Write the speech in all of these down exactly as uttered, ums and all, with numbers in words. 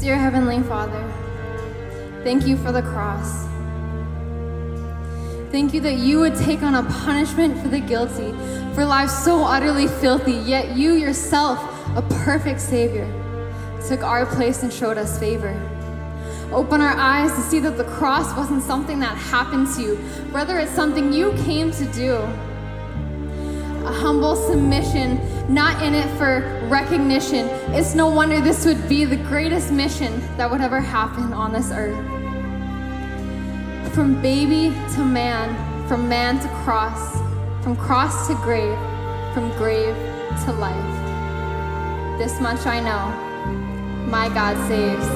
Dear Heavenly Father, thank you for the cross. Thank you that you would take on a punishment for the guilty, for lives so utterly filthy, yet you yourself, a perfect Savior, took our place and showed us favor. Open our eyes to see that the cross wasn't something that happened to you, rather it's something you came to do. A humble submission, not in it for recognition. It's no wonder this would be the greatest mission that would ever happen on this earth. From baby to man, from man to cross, from cross to grave, from grave to life. This much I know, my God saves.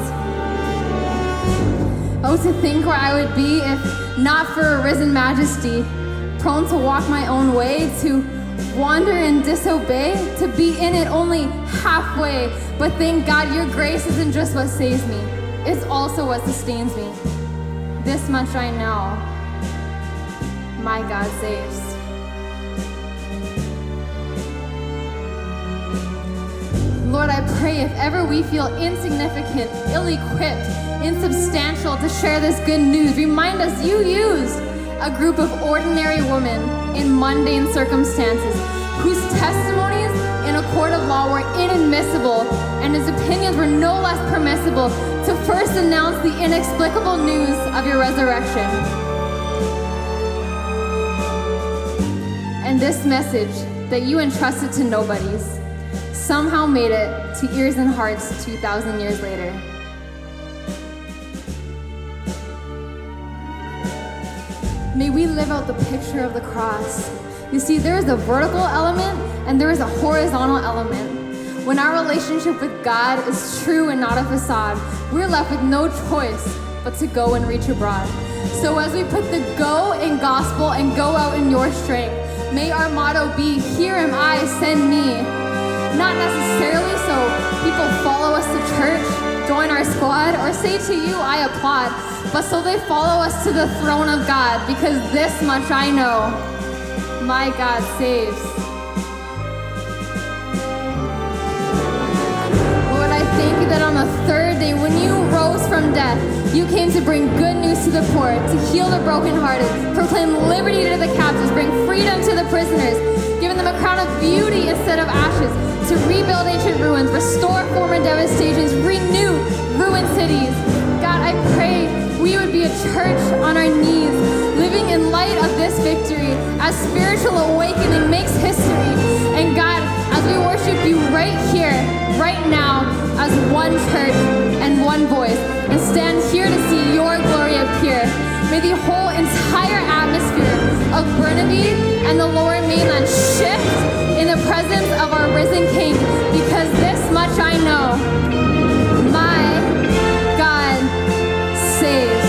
Oh, to think where I would be if not for a risen majesty, prone to walk my own way, to wander and disobey, to be in it only halfway. But thank God your grace isn't just what saves me, it's also what sustains me. This much I know, my God saves. Lord, I pray if ever we feel insignificant, ill-equipped, insubstantial to share this good news, remind us you used a group of ordinary women in mundane circumstances whose testimonies in a court of law were inadmissible and his opinions were no less permissible, to first announce the inexplicable news of your resurrection. And this message that you entrusted to nobodies somehow made it to ears and hearts two thousand years later. May we live out the picture of the cross. You see, there is a vertical element and there is a horizontal element. When our relationship with God is true and not a facade, we're left with no choice but to go and reach abroad. So as we put the go in gospel and go out in your strength, may our motto be, here am I, send me. Not necessarily so people follow us to church, join our squad, or say to you, I applaud, but so they follow us to the throne of God, because this much I know, my God saves. Lord, I thank you that on the third day, when you rose from death, you came to bring good news to the poor, to heal the brokenhearted, proclaim liberty to the captives, bring freedom to the prisoners, giving them a crown of beauty instead of ashes, to rebuild ancient ruins, restore former devastations, renew ruined cities. God, I pray we would be a church on our knees, living in light of this victory, as spiritual awakening makes history. And God, as we worship you right here, right now, as one church and one voice, and stand here to see your glory appear, may the whole entire atmosphere of Burnaby and the Lower Mainland shift in the presence of our risen King, because this much I know, my God saves.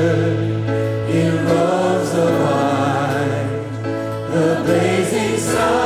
The blazing sun.